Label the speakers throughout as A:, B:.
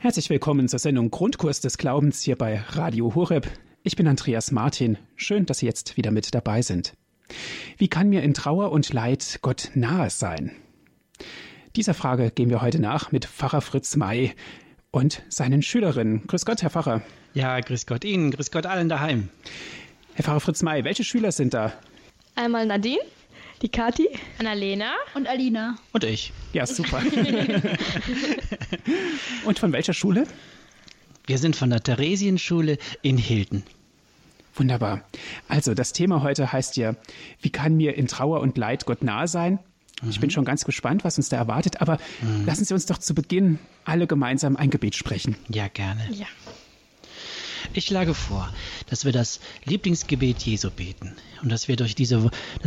A: Herzlich willkommen zur Sendung Grundkurs des Glaubens hier bei Radio Horeb. Ich bin Andreas Martin. Schön, dass Sie jetzt wieder mit dabei sind. Wie kann mir in Trauer und Leid Gott nahe sein? Dieser Frage gehen wir heute nach mit Pfarrer Fritz May und seinen Schülerinnen. Grüß Gott, Herr Pfarrer.
B: Ja, grüß Gott Ihnen, grüß Gott allen daheim.
A: Herr Pfarrer Fritz May, welche Schüler sind da?
C: Einmal Nadine, die Kathi,
D: Annalena
C: und Alina.
B: Und ich.
A: Ja, super. Und von welcher Schule?
B: Wir sind von der Theresienschule in Hilden.
A: Wunderbar. Also, das Thema heute heißt ja, wie kann mir in Trauer und Leid Gott nahe sein? Ich bin schon ganz gespannt, was uns da erwartet, aber lassen Sie uns doch zu Beginn alle gemeinsam ein Gebet sprechen.
B: Ja, gerne.
D: Ja.
B: Ich schlage vor, dass wir das Lieblingsgebet Jesu beten und dass wir durch diese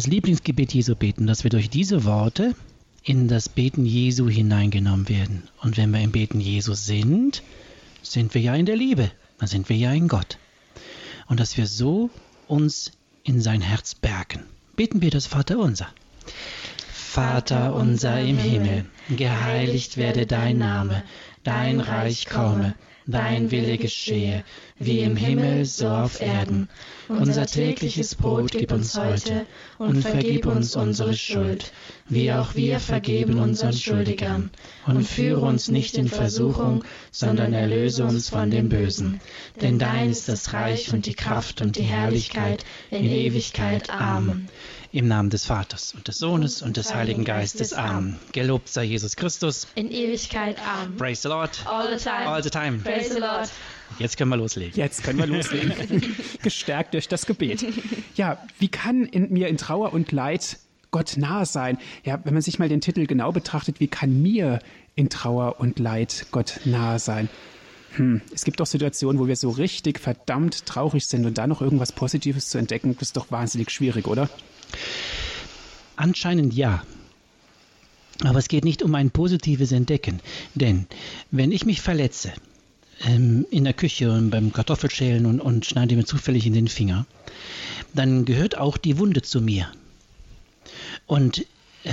B: Worte in das Beten Jesu hineingenommen werden. Und wenn wir im Beten Jesu sind, sind wir ja in der Liebe, dann sind wir ja in Gott. Und dass wir so uns in sein Herz bergen. Beten wir das Vaterunser. Vater unser im Himmel, geheiligt werde dein Name, dein Reich komme, dein Wille geschehe, wie im Himmel so auf Erden. Unser tägliches Brot gib uns heute und vergib uns unsere Schuld, wie auch wir vergeben unseren Schuldigern. Und führe uns nicht in Versuchung, sondern erlöse uns von dem Bösen. Denn dein ist das Reich und die Kraft und die Herrlichkeit in Ewigkeit. Amen. Im Namen des Vaters und des Sohnes und des Heiligen Geistes. Amen. Gelobt sei Jesus Christus.
D: In Ewigkeit. Amen.
B: Praise the Lord.
D: All the time.
B: All the time.
D: Praise the Lord.
B: Jetzt können wir loslegen.
A: Jetzt können wir loslegen. Gestärkt durch das Gebet. Ja, wie kann mir in Trauer und Leid Gott nahe sein? Ja, wenn man sich mal den Titel genau betrachtet, wie kann mir in Trauer und Leid Gott nahe sein? Es gibt doch Situationen, wo wir so richtig verdammt traurig sind und da noch irgendwas Positives zu entdecken, das ist doch wahnsinnig schwierig, oder?
B: Anscheinend ja. Aber es geht nicht um ein positives Entdecken. Denn wenn ich mich verletze, in der Küche und beim Kartoffelschälen und schneide mir zufällig in den Finger, dann gehört auch die Wunde zu mir. Und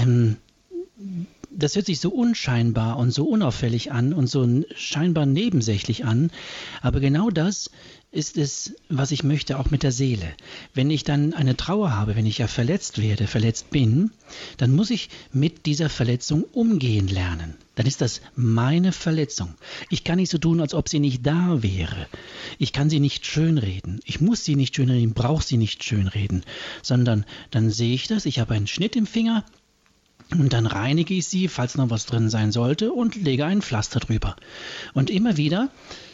B: das hört sich so unscheinbar und so unauffällig an und so scheinbar nebensächlich an, aber genau das ist es, was ich möchte, auch mit der Seele. Wenn ich dann eine Trauer habe, wenn ich ja verletzt bin, dann muss ich mit dieser Verletzung umgehen lernen. Dann ist das meine Verletzung. Ich kann nicht so tun, als ob sie nicht da wäre. Ich kann sie nicht schönreden. Ich muss sie nicht schönreden, brauche sie nicht schönreden, sondern dann sehe ich das, ich habe einen Schnitt im Finger, und dann reinige ich sie, falls noch was drin sein sollte, und lege ein Pflaster drüber. Und immer wieder,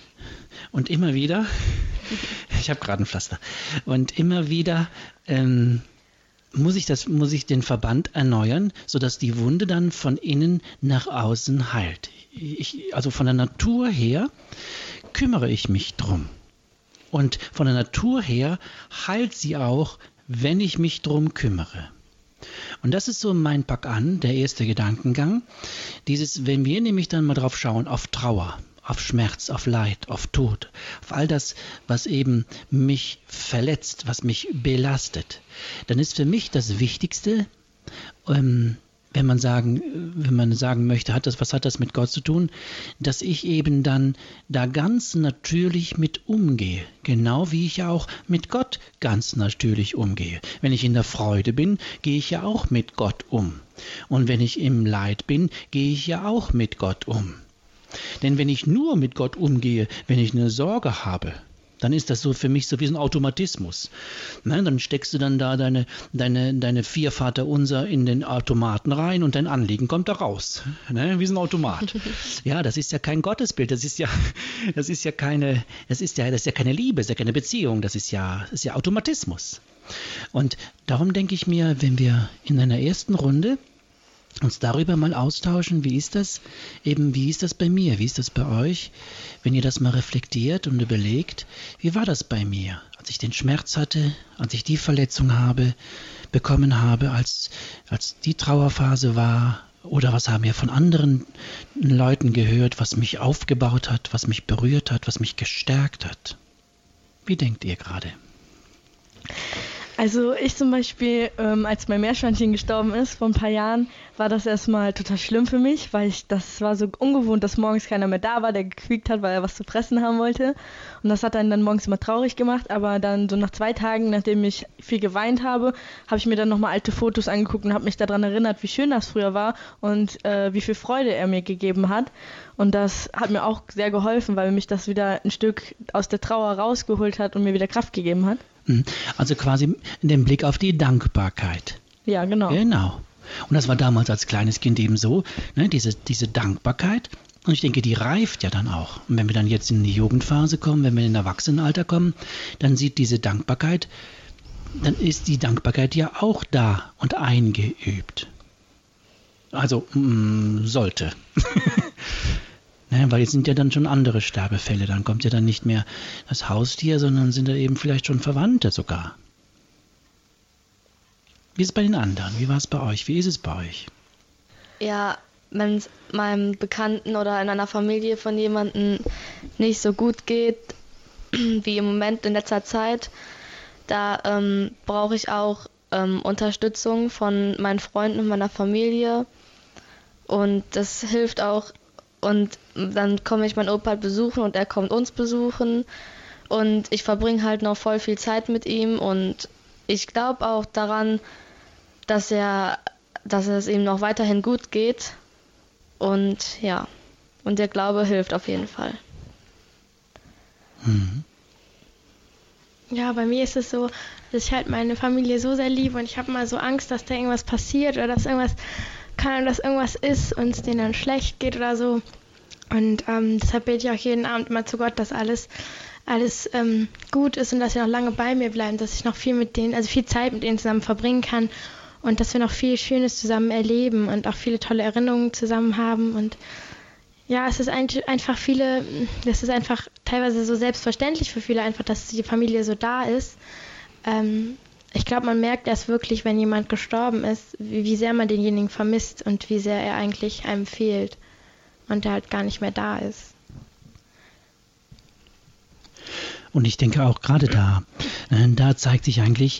B: ich habe gerade ein Pflaster, und immer wieder muss ich den Verband erneuern, sodass die Wunde dann von innen nach außen heilt. Also von der Natur her kümmere ich mich drum. Und von der Natur her heilt sie auch, wenn ich mich drum kümmere. Und das ist so mein Pack an, der erste Gedankengang. Wenn wir nämlich dann mal drauf schauen, auf Trauer, auf Schmerz, auf Leid, auf Tod, auf all das, was eben mich verletzt, was mich belastet, dann ist für mich das Wichtigste, wenn man sagen möchte, was hat das mit Gott zu tun, dass ich eben dann da ganz natürlich mit umgehe, genau wie ich ja auch mit Gott ganz natürlich umgehe. Wenn ich in der Freude bin, gehe ich ja auch mit Gott um. Und wenn ich im Leid bin, gehe ich ja auch mit Gott um. Denn wenn ich nur mit Gott umgehe, wenn ich eine Sorge habe, dann ist das so für mich so wie ein Automatismus. Dann steckst du dann da deine 4 Vaterunser in den Automaten rein und dein Anliegen kommt da raus. Wie so ein Automat. Ja, das ist ja kein Gottesbild, das ist ja keine Liebe, das ist ja keine Beziehung, das ist ja Automatismus. Und darum denke ich mir, wenn wir in einer ersten Runde uns darüber mal austauschen, wie ist das bei mir, wie ist das bei euch, wenn ihr das mal reflektiert und überlegt, wie war das bei mir, als ich den Schmerz hatte, als ich die Verletzung bekommen habe, als die Trauerphase war, oder was haben wir von anderen Leuten gehört, was mich aufgebaut hat, was mich berührt hat, was mich gestärkt hat. Wie denkt ihr gerade?
C: Also ich zum Beispiel, als mein Meerschweinchen gestorben ist vor ein paar Jahren, war das erstmal total schlimm für mich, weil das war so ungewohnt, dass morgens keiner mehr da war, der gequiekt hat, weil er was zu fressen haben wollte. Und das hat einen dann morgens immer traurig gemacht, aber dann so nach 2 Tagen, nachdem ich viel geweint habe, habe ich mir dann nochmal alte Fotos angeguckt und habe mich daran erinnert, wie schön das früher war und wie viel Freude er mir gegeben hat. Und das hat mir auch sehr geholfen, weil mich das wieder ein Stück aus der Trauer rausgeholt hat und mir wieder Kraft gegeben hat.
B: Also quasi den Blick auf die Dankbarkeit.
C: Ja, genau.
B: Genau. Und das war damals als kleines Kind eben so, ne, diese Dankbarkeit. Und ich denke, die reift ja dann auch. Und wenn wir dann jetzt in die Jugendphase kommen, wenn wir in das Erwachsenenalter kommen, dann sieht diese Dankbarkeit, dann ist die Dankbarkeit ja auch da und eingeübt. Also sollte. Ne, weil jetzt sind ja dann schon andere Sterbefälle. Dann kommt ja dann nicht mehr das Haustier, sondern sind da eben vielleicht schon Verwandte sogar. Wie ist es bei den anderen? Wie war es bei euch? Wie ist es bei euch?
D: Ja, wenn es meinem Bekannten oder in einer Familie von jemandem nicht so gut geht, wie im Moment in letzter Zeit, da brauche ich auch Unterstützung von meinen Freunden und meiner Familie. Und das hilft auch. Und dann komme ich meinen Opa besuchen und er kommt uns besuchen. Und ich verbringe halt noch voll viel Zeit mit ihm. Und ich glaube auch daran, dass es ihm noch weiterhin gut geht. Und ja, und der Glaube hilft auf jeden Fall.
E: Ja, bei mir ist es so, dass ich halt meine Familie so sehr liebe und ich habe mal so Angst, dass da irgendwas passiert oder dass irgendwas ist und es denen dann schlecht geht oder so. Und deshalb bete ich auch jeden Abend immer zu Gott, dass alles gut ist und dass sie noch lange bei mir bleiben, dass ich noch viel Zeit mit denen zusammen verbringen kann und dass wir noch viel Schönes zusammen erleben und auch viele tolle Erinnerungen zusammen haben. Und ja, es ist einfach teilweise so selbstverständlich für viele einfach, dass die Familie so da ist. Ich glaube, man merkt erst wirklich, wenn jemand gestorben ist, wie sehr man denjenigen vermisst und wie sehr er eigentlich einem fehlt und der halt gar nicht mehr da ist.
B: Und ich denke auch gerade da zeigt sich eigentlich,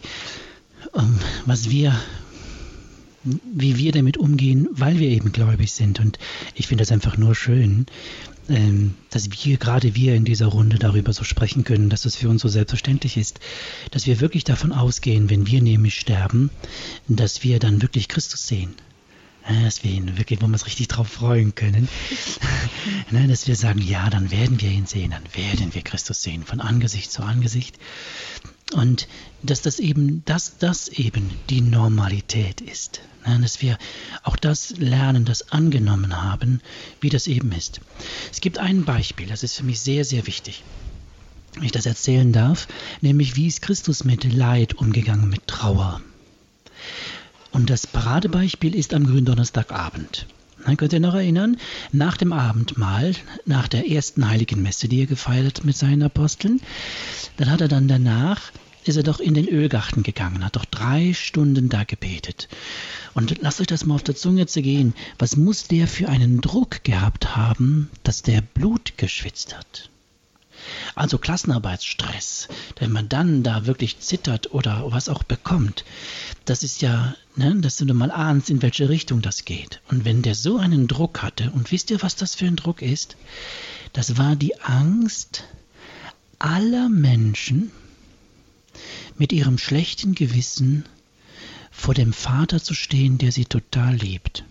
B: wie wir damit umgehen, weil wir eben gläubig sind. Und ich finde das einfach nur schön, dass wir in dieser Runde darüber so sprechen können, dass es für uns so selbstverständlich ist, dass wir wirklich davon ausgehen, wenn wir nämlich sterben, dass wir dann wirklich Christus sehen. Dass wir ihn wirklich, wo wir uns richtig drauf freuen können, dass wir sagen, ja, dann werden wir ihn sehen, dann werden wir Christus sehen, von Angesicht zu Angesicht. Und dass das eben die Normalität ist. Dass wir auch das lernen, das angenommen haben, wie das eben ist. Es gibt ein Beispiel, das ist für mich sehr, sehr wichtig, wenn ich das erzählen darf, nämlich wie ist Christus mit Leid umgegangen, mit Trauer. Und das Paradebeispiel ist am Gründonnerstagabend. Dann könnt ihr noch erinnern, nach dem Abendmahl, nach der ersten Heiligen Messe, die er gefeiert hat mit seinen Aposteln, ist er doch in den Ölgarten gegangen, hat doch 3 Stunden da gebetet. Und lasst euch das mal auf der Zunge zergehen. Was muss der für einen Druck gehabt haben, dass der Blut geschwitzt hat? Also Klassenarbeitsstress, wenn man dann da wirklich zittert oder was auch bekommt, das ist ja, dass du mal ahnst, in welche Richtung das geht. Und wenn der so einen Druck hatte, und wisst ihr, was das für ein Druck ist? Das war die Angst aller Menschen, mit ihrem schlechten Gewissen vor dem Vater zu stehen, der sie total liebt.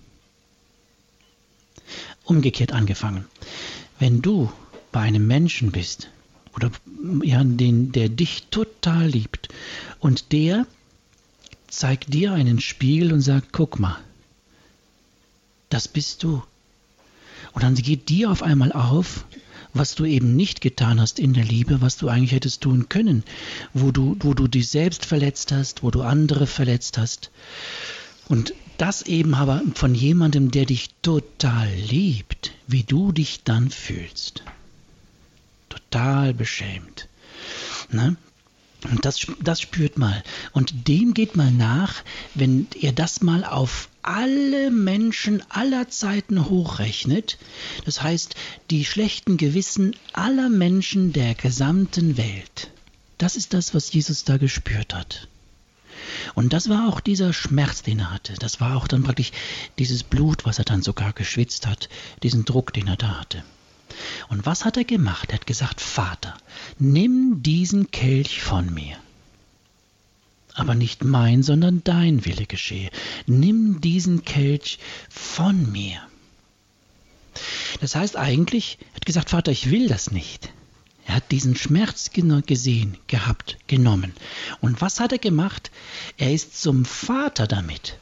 B: Umgekehrt angefangen. Wenn du bei einem Menschen bist, oder ja, der dich total liebt, und der zeigt dir einen Spiegel und sagt, guck mal, das bist du. Und dann geht dir auf einmal auf, was du eben nicht getan hast in der Liebe, was du eigentlich hättest tun können, wo du dich selbst verletzt hast, wo du andere verletzt hast. Und das eben aber von jemandem, der dich total liebt, wie du dich dann fühlst. Total beschämt. Ne? Und das spürt mal. Und dem geht mal nach, wenn ihr das mal auf alle Menschen aller Zeiten hochrechnet. Das heißt, die schlechten Gewissen aller Menschen der gesamten Welt. Das ist das, was Jesus da gespürt hat. Und das war auch dieser Schmerz, den er hatte. Das war auch dann praktisch dieses Blut, was er dann sogar geschwitzt hat, diesen Druck, den er da hatte. Und was hat er gemacht? Er hat gesagt, Vater, nimm diesen Kelch von mir. Aber nicht mein, sondern dein Wille geschehe. Nimm diesen Kelch von mir. Das heißt eigentlich, er hat gesagt, Vater, ich will das nicht. Er hat diesen Schmerz gesehen, gehabt, genommen. Und was hat er gemacht? Er ist zum Vater damit.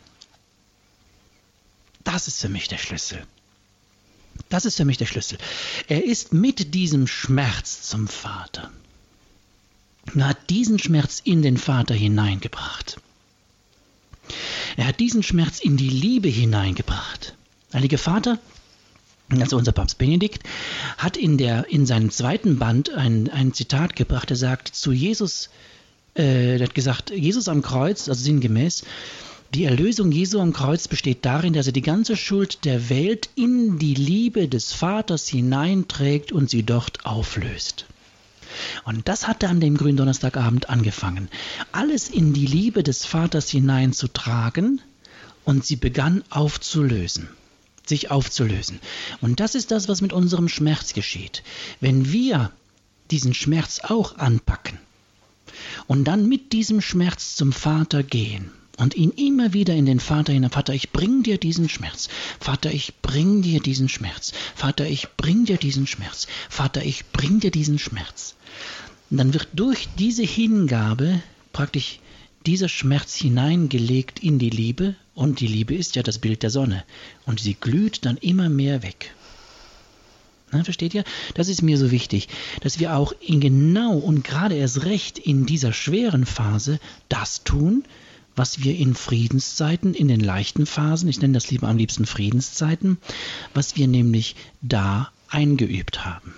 B: Das ist für mich der Schlüssel. Das ist für mich der Schlüssel. Er ist mit diesem Schmerz zum Vater. Er hat diesen Schmerz in den Vater hineingebracht. Er hat diesen Schmerz in die Liebe hineingebracht. Heiliger Vater, also unser Papst Benedikt, hat in seinem zweiten Band ein Zitat gebracht. Er sagt zu Jesus, er hat gesagt, Jesus am Kreuz, also sinngemäß, die Erlösung Jesu am Kreuz besteht darin, dass er die ganze Schuld der Welt in die Liebe des Vaters hineinträgt und sie dort auflöst. Und das hat er an dem Gründonnerstagabend angefangen, alles in die Liebe des Vaters hineinzutragen, und sie begann sich aufzulösen. Und das ist das, was mit unserem Schmerz geschieht. Wenn wir diesen Schmerz auch anpacken und dann mit diesem Schmerz zum Vater gehen und ihn immer wieder in den Vater hinein, Vater, ich bring dir diesen Schmerz, Vater, ich bring dir diesen Schmerz, Vater, ich bring dir diesen Schmerz, Vater, ich bring dir diesen Schmerz. Und dann wird durch diese Hingabe praktisch dieser Schmerz hineingelegt in die Liebe, und die Liebe ist ja das Bild der Sonne, und sie glüht dann immer mehr weg. Na, versteht ihr? Das ist mir so wichtig, dass wir auch genau und gerade erst recht in dieser schweren Phase das tun, was wir in Friedenszeiten, in den leichten Phasen, ich nenne das lieber am liebsten Friedenszeiten, was wir nämlich da eingeübt haben.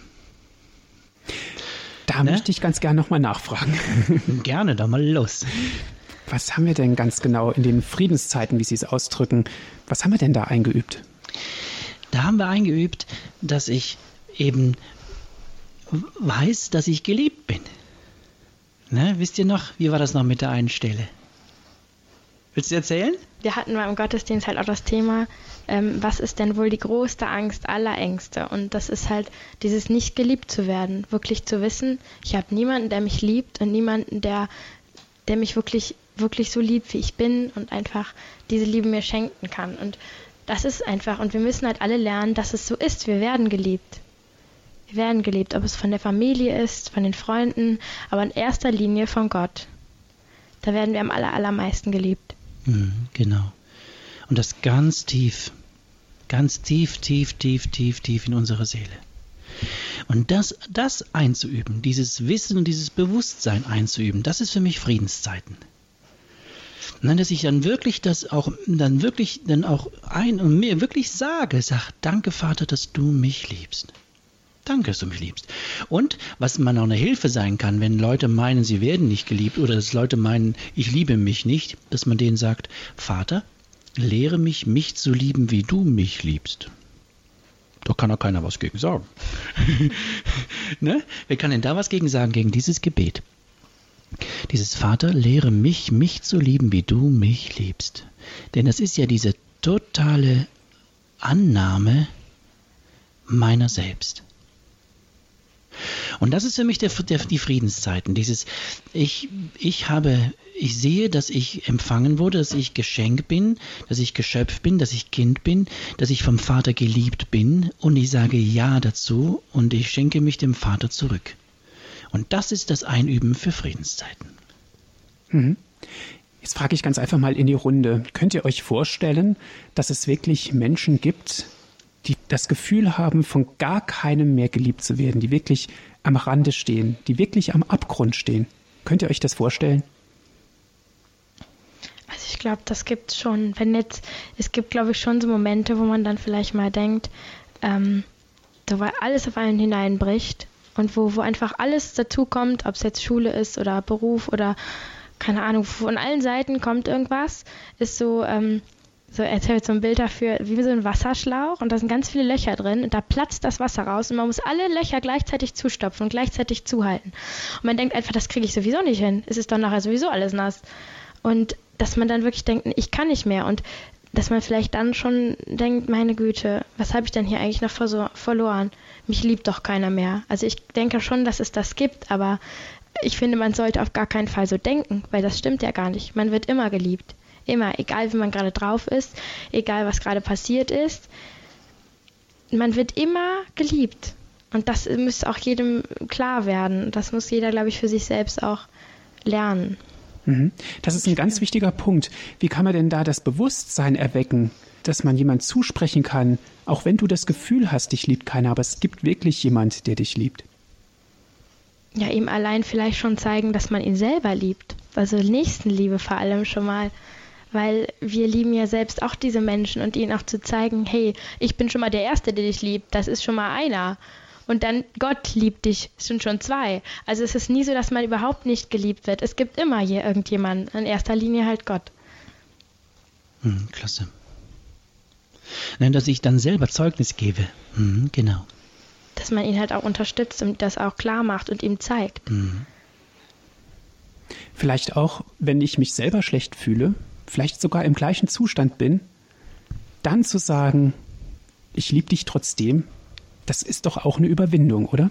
A: Da möchte ich ganz gerne nochmal nachfragen.
B: Gerne, dann mal los.
A: Was haben wir denn ganz genau in den Friedenszeiten, wie Sie es ausdrücken, was haben wir denn da eingeübt?
B: Da haben wir eingeübt, dass ich eben weiß, dass ich geliebt bin. Ne? Wisst ihr noch, wie war das noch mit der einen Stelle? Willst du erzählen?
E: Wir hatten mal im Gottesdienst halt auch das Thema, was ist denn wohl die größte Angst aller Ängste? Und das ist halt dieses nicht geliebt zu werden. Wirklich zu wissen, ich habe niemanden, der mich liebt, und niemanden, der mich wirklich, wirklich so liebt, wie ich bin, und einfach diese Liebe mir schenken kann. Und das ist einfach, und wir müssen halt alle lernen, dass es so ist. Wir werden geliebt. Wir werden geliebt, ob es von der Familie ist, von den Freunden, aber in erster Linie von Gott. Da werden wir am allermeisten geliebt.
B: Genau. Und das ganz tief in unserer Seele. Und das einzuüben, dieses Wissen und dieses Bewusstsein einzuüben, das ist für mich Friedenszeiten. Und dann, dass ich dann wirklich mir wirklich sage, danke Vater, dass du mich liebst. Danke, dass du mich liebst. Und was man auch eine Hilfe sein kann, wenn Leute meinen, sie werden nicht geliebt, oder dass Leute meinen, ich liebe mich nicht, dass man denen sagt, Vater, lehre mich zu lieben, wie du mich liebst. Da kann auch keiner was gegen sagen. Ne? Wer kann denn da was gegen sagen, gegen dieses Gebet? Dieses Vater, lehre mich zu lieben, wie du mich liebst. Denn das ist ja diese totale Annahme meiner selbst. Und das ist für mich die Friedenszeiten. Dieses, ich sehe, dass ich empfangen wurde, dass ich Geschenk bin, dass ich Geschöpf bin, dass ich Kind bin, dass ich vom Vater geliebt bin, und ich sage Ja dazu und ich schenke mich dem Vater zurück. Und das ist das Einüben für Friedenszeiten.
A: Jetzt frage ich ganz einfach mal in die Runde. Könnt ihr euch vorstellen, dass es wirklich Menschen gibt, die das Gefühl haben, von gar keinem mehr geliebt zu werden, die wirklich am Rande stehen, die wirklich am Abgrund stehen? Könnt ihr euch das vorstellen?
E: Also ich glaube, das gibt es schon. Es gibt, glaube ich, schon so Momente, wo man dann vielleicht mal denkt, weil alles auf einen hineinbricht und wo einfach alles dazu kommt, ob es jetzt Schule ist oder Beruf oder keine Ahnung, von allen Seiten kommt irgendwas, ist so, jetzt habe ich so ein Bild dafür, wie so ein Wasserschlauch, und da sind ganz viele Löcher drin und da platzt das Wasser raus und man muss alle Löcher gleichzeitig zustopfen und gleichzeitig zuhalten. Und man denkt einfach, das kriege ich sowieso nicht hin. Es ist doch nachher sowieso alles nass. Und dass man dann wirklich denkt, ich kann nicht mehr und dass man vielleicht dann schon denkt, meine Güte, was habe ich denn hier eigentlich noch verloren? Mich liebt doch keiner mehr. Also ich denke schon, dass es das gibt, aber ich finde, man sollte auf gar keinen Fall so denken, weil das stimmt ja gar nicht. Man wird immer geliebt. Immer, egal wie man gerade drauf ist, egal was gerade passiert ist. Man wird immer geliebt. Und das müsste auch jedem klar werden. Das muss jeder, glaube ich, für sich selbst auch lernen.
A: Das ist ein ganz wichtiger Punkt. Wie kann man denn da das Bewusstsein erwecken, dass man jemand zusprechen kann, auch wenn du das Gefühl hast, dich liebt keiner, aber es gibt wirklich jemand, der dich liebt?
E: Ja, ihm allein vielleicht schon zeigen, dass man ihn selber liebt. Also Nächstenliebe vor allem schon mal. Weil wir lieben ja selbst auch diese Menschen und ihnen auch zu zeigen, hey, ich bin schon mal der Erste, der dich liebt. Das ist schon mal einer. Und dann Gott liebt dich, es sind schon 2. Also es ist nie so, dass man überhaupt nicht geliebt wird. Es gibt immer hier irgendjemanden, in erster Linie halt Gott.
B: Klasse. Dass ich dann selber Zeugnis gebe. Genau.
E: Dass man ihn halt auch unterstützt und das auch klar macht und ihm zeigt.
A: Vielleicht auch, wenn ich mich selber schlecht fühle, vielleicht sogar im gleichen Zustand bin, dann zu sagen, ich liebe dich trotzdem, das ist doch auch eine Überwindung, oder?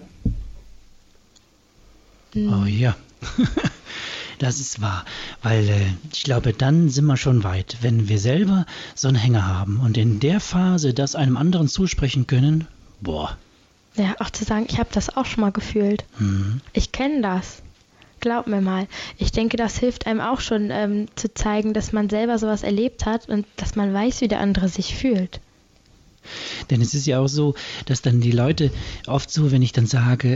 B: Oh ja, das ist wahr, weil ich glaube, dann sind wir schon weit, wenn wir selber so einen Hänger haben und in der Phase das einem anderen zusprechen können, boah.
E: Ja, auch zu sagen, ich habe das auch schon mal gefühlt. Ich kenne das. Glaub mir mal. Ich denke, das hilft einem auch schon zu zeigen, dass man selber sowas erlebt hat und dass man weiß, wie der andere sich fühlt.
B: Denn es ist ja auch so, dass dann die Leute oft so, wenn ich sage,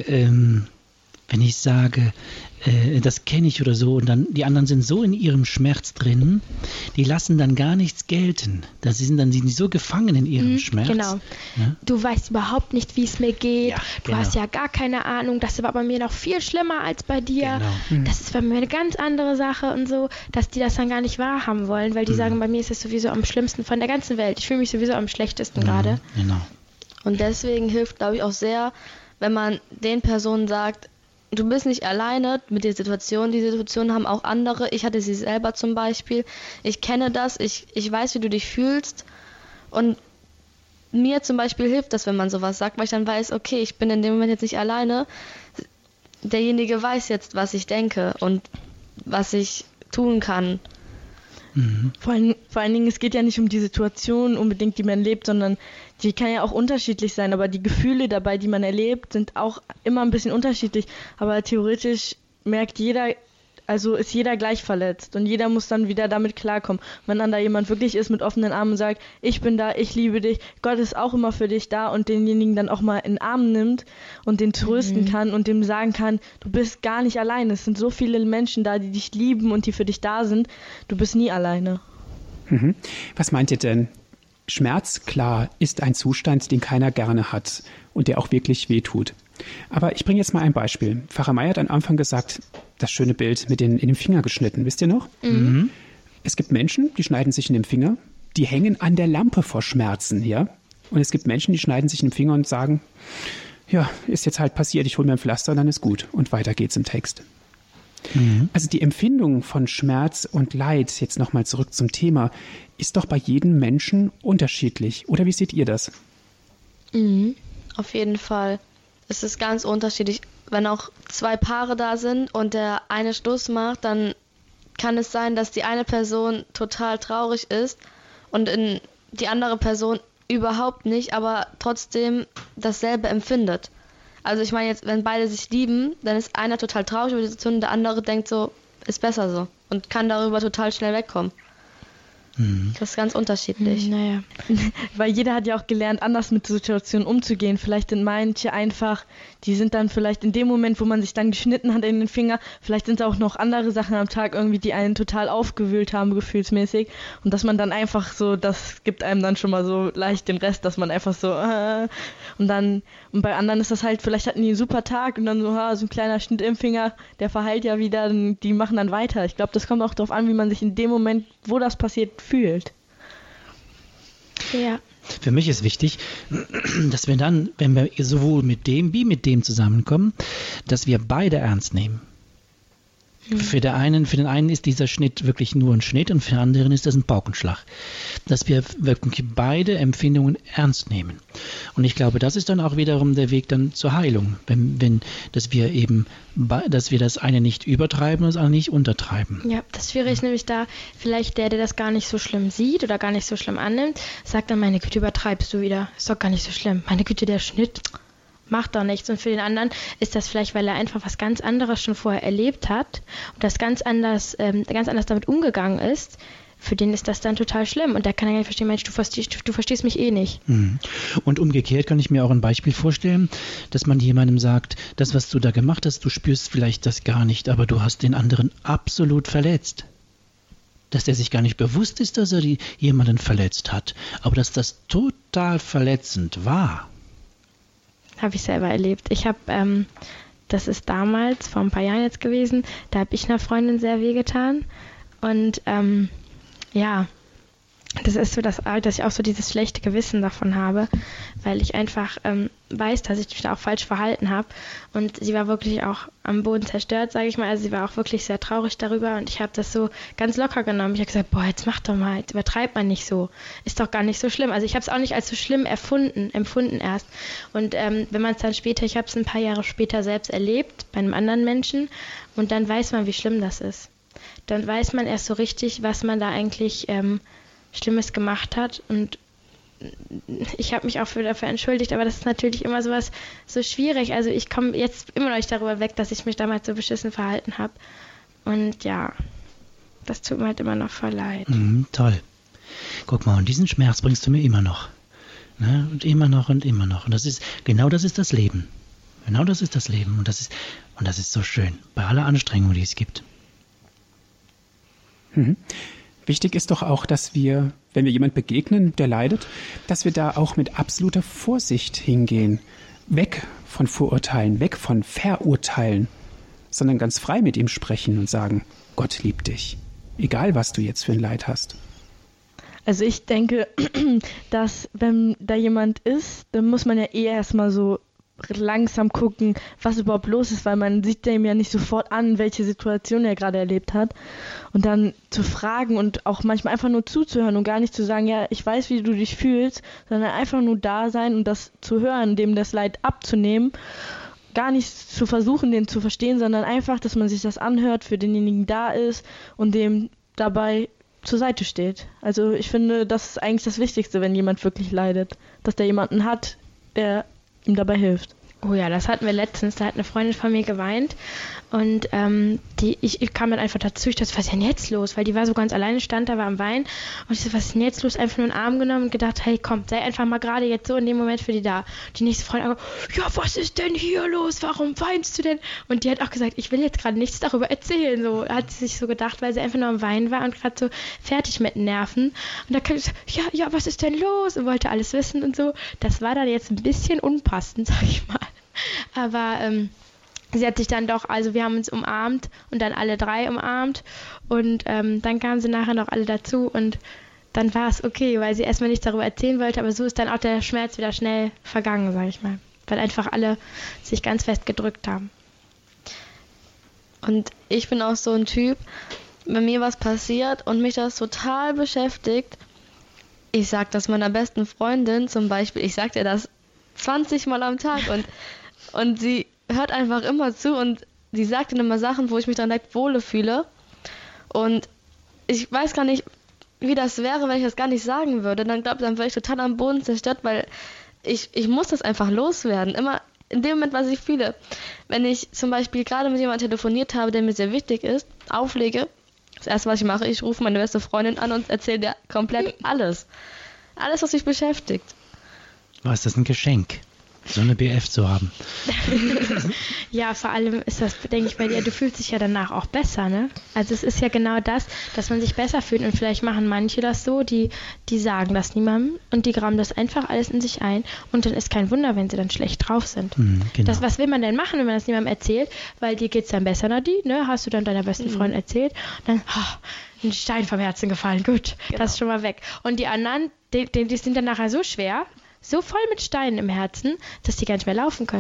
B: das kenne ich oder so, und dann die anderen sind so in ihrem Schmerz drin, die lassen dann gar nichts gelten. Das sind dann so gefangen in ihrem Schmerz.
E: Genau.
B: Ja?
E: Du weißt überhaupt nicht, wie es mir geht.
B: Ja,
E: du hast ja gar keine Ahnung. Das war bei mir noch viel schlimmer als bei dir.
B: Genau.
E: Das ist bei mir eine ganz andere Sache und so, dass die das dann gar nicht wahrhaben wollen, weil die sagen, bei mir ist es sowieso am schlimmsten von der ganzen Welt. Ich fühle mich sowieso am schlechtesten gerade.
B: Genau.
D: Und deswegen hilft, glaube ich, auch sehr, wenn man den Personen sagt, du bist nicht alleine mit der Situation. Die Situation haben auch andere. Ich hatte sie selber zum Beispiel. Ich kenne das. Ich weiß, wie du dich fühlst. Und mir zum Beispiel hilft das, wenn man sowas sagt, weil ich dann weiß, okay, ich bin in dem Moment jetzt nicht alleine. Derjenige weiß jetzt, was ich denke und was ich tun kann.
C: Vor allen Dingen, es geht ja nicht um die Situation unbedingt, die man erlebt, sondern die kann ja auch unterschiedlich sein, aber die Gefühle dabei, die man erlebt, sind auch immer ein bisschen unterschiedlich, aber theoretisch merkt jeder, also ist jeder gleich verletzt und jeder muss dann wieder damit klarkommen. Wenn dann da jemand wirklich ist mit offenen Armen und sagt, ich bin da, ich liebe dich, Gott ist auch immer für dich da und denjenigen dann auch mal in den Arm nimmt und den trösten kann und dem sagen kann, du bist gar nicht alleine. Es sind so viele Menschen da, die dich lieben und die für dich da sind. Du bist nie alleine.
A: Was meint ihr denn? Schmerz, klar, ist ein Zustand, den keiner gerne hat und der auch wirklich wehtut. Aber ich bringe jetzt mal ein Beispiel. Pfarrer Meier hat am Anfang gesagt, das schöne Bild mit in den Finger geschnitten, wisst ihr noch? Es gibt Menschen, die schneiden sich in den Finger, die hängen an der Lampe vor Schmerzen, ja? Und es gibt Menschen, die schneiden sich in den Finger und sagen, ja, ist jetzt halt passiert, ich hole mir ein Pflaster, dann ist gut. Und weiter geht's im Text. Also die Empfindung von Schmerz und Leid, jetzt nochmal zurück zum Thema, ist doch bei jedem Menschen unterschiedlich. Oder wie seht ihr das?
D: Auf jeden Fall. Es ist ganz unterschiedlich. Wenn auch 2 Paare da sind und der eine Schluss macht, dann kann es sein, dass die eine Person total traurig ist und die andere Person überhaupt nicht, aber trotzdem dasselbe empfindet. Also ich meine jetzt, wenn beide sich lieben, dann ist einer total traurig über die Situation und der andere denkt so, ist besser so und kann darüber total schnell wegkommen. Das ist ganz unterschiedlich.
C: Naja, weil jeder hat ja auch gelernt, anders mit Situationen umzugehen. Vielleicht sind manche einfach, die sind dann vielleicht in dem Moment, wo man sich dann geschnitten hat in den Finger, vielleicht sind es auch noch andere Sachen am Tag irgendwie, die einen total aufgewühlt haben, gefühlsmäßig. Und dass man dann einfach so, das gibt einem dann schon mal so leicht den Rest, dass man einfach so, und bei anderen ist das halt, vielleicht hatten die einen super Tag und dann so, so ein kleiner Schnitt im Finger, der verheilt ja wieder, die machen dann weiter. Ich glaube, das kommt auch darauf an, wie man sich in dem Moment, wo das passiert, fühlt.
E: Ja.
B: Für mich ist wichtig, dass wir dann, wenn wir sowohl mit dem wie mit dem zusammenkommen, dass wir beide ernst nehmen. Für den einen ist dieser Schnitt wirklich nur ein Schnitt und für den anderen ist das ein Paukenschlag. Dass wir wirklich beide Empfindungen ernst nehmen. Und ich glaube, das ist dann auch wiederum der Weg dann zur Heilung. Dass wir das eine nicht übertreiben und das andere nicht untertreiben.
E: Ja, das Schwierige ist nämlich da, vielleicht der das gar nicht so schlimm sieht oder gar nicht so schlimm annimmt, sagt dann, meine Güte, übertreibst du wieder. Ist doch gar nicht so schlimm. Meine Güte, der Schnitt macht doch nichts. Und für den anderen ist das vielleicht, weil er einfach was ganz anderes schon vorher erlebt hat und das ganz anders damit umgegangen ist. Für den ist das dann total schlimm. Und der kann ja gar nicht verstehen, Mensch, du verstehst mich eh nicht.
B: Und umgekehrt kann ich mir auch ein Beispiel vorstellen, dass man jemandem sagt, das, was du da gemacht hast, du spürst vielleicht das gar nicht, aber du hast den anderen absolut verletzt. Dass der sich gar nicht bewusst ist, dass er jemanden verletzt hat, aber dass das total verletzend war.
E: Habe ich selber erlebt. Das ist damals, vor ein paar Jahren jetzt gewesen, da habe ich einer Freundin sehr wehgetan. Und das ist so, dass ich auch so dieses schlechte Gewissen davon habe, weil ich einfach weiß, dass ich mich da auch falsch verhalten habe. Und sie war wirklich auch am Boden zerstört, sage ich mal. Also sie war auch wirklich sehr traurig darüber und ich habe das so ganz locker genommen. Ich habe gesagt, boah, jetzt mach doch mal, jetzt übertreibt man nicht so. Ist doch gar nicht so schlimm. Also ich habe es auch nicht als so schlimm empfunden erst. Und wenn man es dann später, ich habe es ein paar Jahre später selbst erlebt, bei einem anderen Menschen, und dann weiß man, wie schlimm das ist. Dann weiß man erst so richtig, was man da eigentlich Schlimmes gemacht hat, und ich habe mich auch dafür entschuldigt, aber das ist natürlich immer sowas so schwierig. Also ich komme jetzt immer noch nicht darüber weg, dass ich mich damals so beschissen verhalten habe. Und ja, das tut mir halt immer noch voll leid.
B: Toll. Guck mal, und diesen Schmerz bringst du mir immer noch. Ne? Und immer noch und immer noch. Und das ist das Leben. Genau das ist das Leben. Und das ist so schön, bei aller Anstrengung, die es gibt.
A: Wichtig ist doch auch, dass wir, wenn wir jemand begegnen, der leidet, dass wir da auch mit absoluter Vorsicht hingehen. Weg von Vorurteilen, weg von Verurteilen, sondern ganz frei mit ihm sprechen und sagen, Gott liebt dich, egal was du jetzt für ein Leid hast.
C: Also ich denke, dass wenn da jemand ist, dann muss man ja erstmal so langsam gucken, was überhaupt los ist, weil man sieht dem ja nicht sofort an, welche Situation er gerade erlebt hat, und dann zu fragen und auch manchmal einfach nur zuzuhören und gar nicht zu sagen, ja, ich weiß, wie du dich fühlst, sondern einfach nur da sein und das zu hören, dem das Leid abzunehmen, gar nicht zu versuchen, den zu verstehen, sondern einfach, dass man sich das anhört, für denjenigen da ist und dem dabei zur Seite steht. Also ich finde, das ist eigentlich das Wichtigste, wenn jemand wirklich leidet, dass der jemanden hat, der ihm dabei hilft.
E: Oh ja, das hatten wir letztens. Da hat eine Freundin von mir geweint und ich kam dann einfach dazu. Ich dachte, was ist denn jetzt los? Weil die war so ganz alleine, stand da, war am Weinen. Und ich so, was ist denn jetzt los? Einfach nur einen Arm genommen und gedacht, hey, komm, sei einfach mal gerade jetzt so in dem Moment für die da. Die nächste Freundin hat gesagt, ja, was ist denn hier los? Warum weinst du denn? Und die hat auch gesagt, ich will jetzt gerade nichts darüber erzählen. So hat sie sich so gedacht, weil sie einfach nur am Weinen war und gerade so fertig mit Nerven. Und da kam ich so, ja, was ist denn los? Und wollte alles wissen und so. Das war dann jetzt ein bisschen unpassend, sag ich mal. Aber sie hat sich dann doch, also wir haben uns umarmt und dann alle drei umarmt und dann kamen sie nachher noch alle dazu und dann war es okay, weil sie erstmal nichts darüber erzählen wollte, aber so ist dann auch der Schmerz wieder schnell vergangen, sag ich mal, weil einfach alle sich ganz fest gedrückt haben.
D: Und ich bin auch so ein Typ, wenn mir was passiert und mich das total beschäftigt, ich sag das meiner besten Freundin zum Beispiel, ich sag dir das 20 Mal am Tag und sie hört einfach immer zu und sie sagt dann immer Sachen, wo ich mich dann direkt wohle fühle. Und ich weiß gar nicht, wie das wäre, wenn ich das gar nicht sagen würde. Dann wäre ich total am Boden zerstört, weil ich muss das einfach loswerden. Immer in dem Moment, was ich fühle. Wenn ich zum Beispiel gerade mit jemandem telefoniert habe, der mir sehr wichtig ist, auflege, das erste, was ich mache, ich rufe meine beste Freundin an und erzähle dir komplett alles. Alles, was mich beschäftigt.
B: Oh, ist das ein Geschenk, so eine BF zu haben.
E: Ja, vor allem ist das, denke ich, bei dir, du fühlst dich ja danach auch besser, ne? Also es ist ja genau das, dass man sich besser fühlt und vielleicht machen manche das so, die sagen das niemandem und die graben das einfach alles in sich ein und dann ist kein Wunder, wenn sie dann schlecht drauf sind.
B: Genau.
E: Was will man denn machen, wenn man das niemandem erzählt? Weil dir geht's dann besser, Nadine, ne? Hast du dann deiner besten Freundin erzählt und dann, ein Stein vom Herzen gefallen, gut, genau. Das ist schon mal weg. Und die anderen, die sind dann nachher so schwer, so voll mit Steinen im Herzen, dass die gar nicht mehr laufen können.